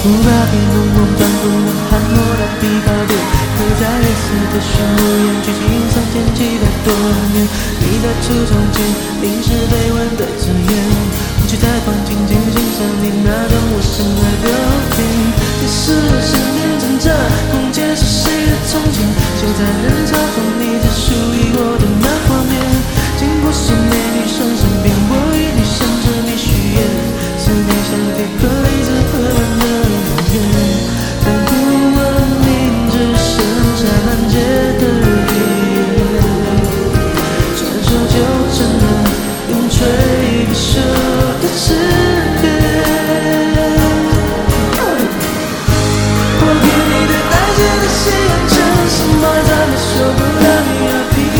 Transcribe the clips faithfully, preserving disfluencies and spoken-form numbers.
无法被浓浓反复的汗墨到琵琶边，刻在黑色的宣武岩，距今三千七百多年。你在橱窗前临时被问的字眼，我却在房间静静想念那段我深爱的天。这是我想念挣扎，空间是谁的从前？就在人潮中，你只属于我的那画面。经过所美女生身边，我与你向着你许愿，思念像铁盒里这刻板的诺言。但不问明，只剩下难解的语言，转手就成了永垂不朽的诗篇。我给你的爱写的信仰成什么，再没说不让你而疲倦。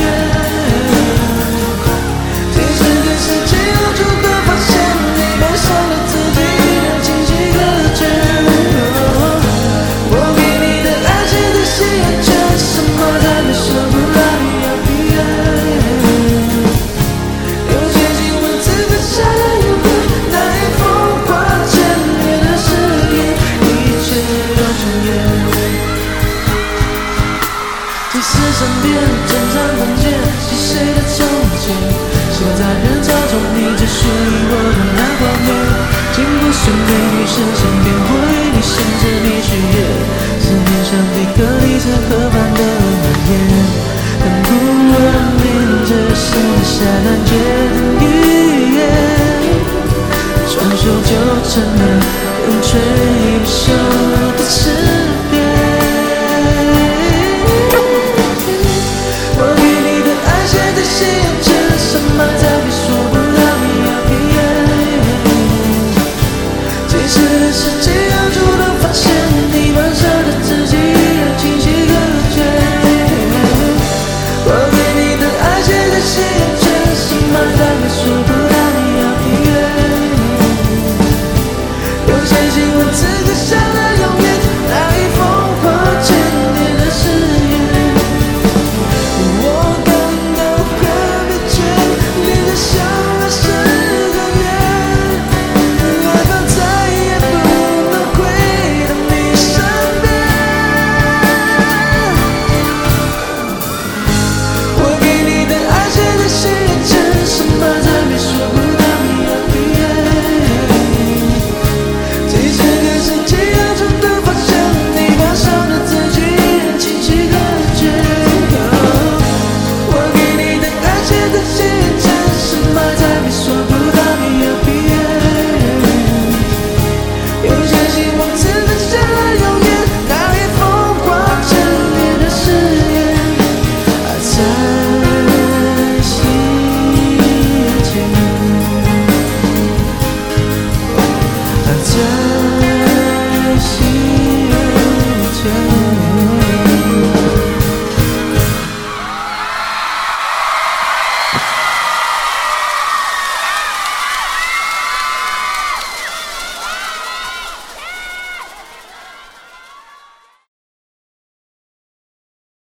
其实跟世界无处可发现，你悲伤的自己让清晰可见。我给你的爱写的信仰成什么，再没说不让你而疲倦。有些经文字刻下的永恒，那一幅画简略的誓言，一切都重演。即使身边整张房间是谁的从前，希望在人潮中，你只属于我的那画面。经过选美女生身边，我与你向着你许愿，思念像铁盒里这刻板的诺言。但不问明，只剩下难解的语言，转手就成了永垂不朽的诗篇。我给你的爱写的信